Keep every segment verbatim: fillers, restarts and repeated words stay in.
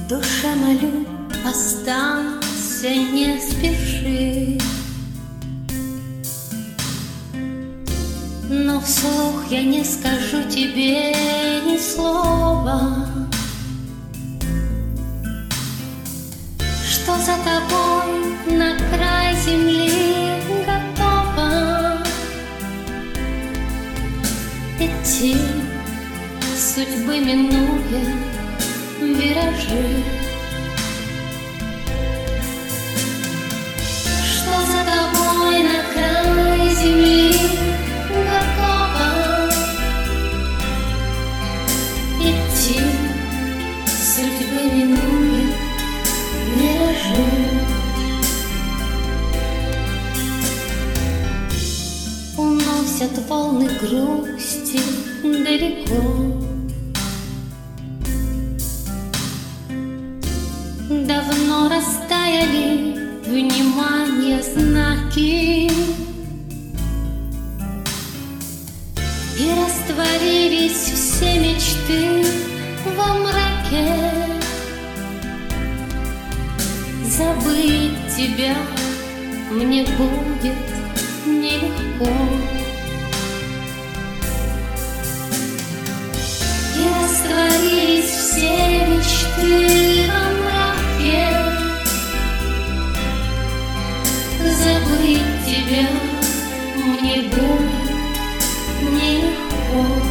душе молю, останься, не спеши. Но вслух я не скажу тебе ни слова, что за тобой на край земли готова идти, судьбы минуя виражи. Что за тобой на край земли готова идти, судьбы минуя виражи. Уносят волны грусти далеко, давно растаяли внимание знаки и растворились все мечты во мраке. Забыть тебя мне будет нелегко, и растворились все мечты во мраке. Забыть тебя мне будет нелегко.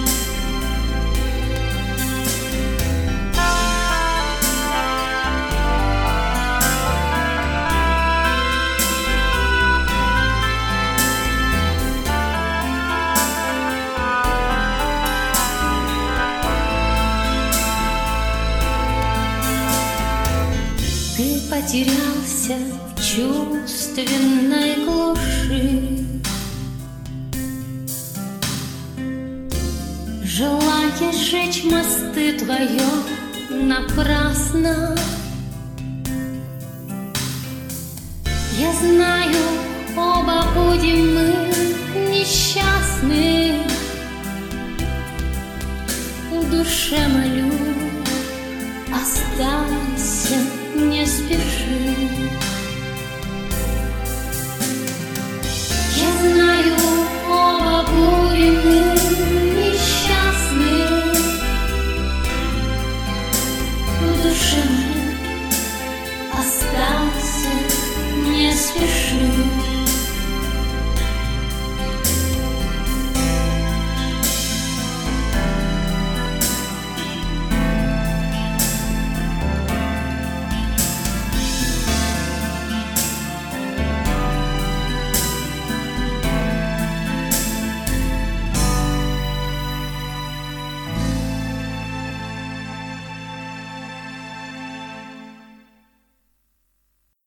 Ты потерялся в чувственной глуши, желая сжечь мосты твое напрасно. Я знаю, оба будем мы несчастны. В душе молю, останься, не спеши. Я знаю, оба будем мы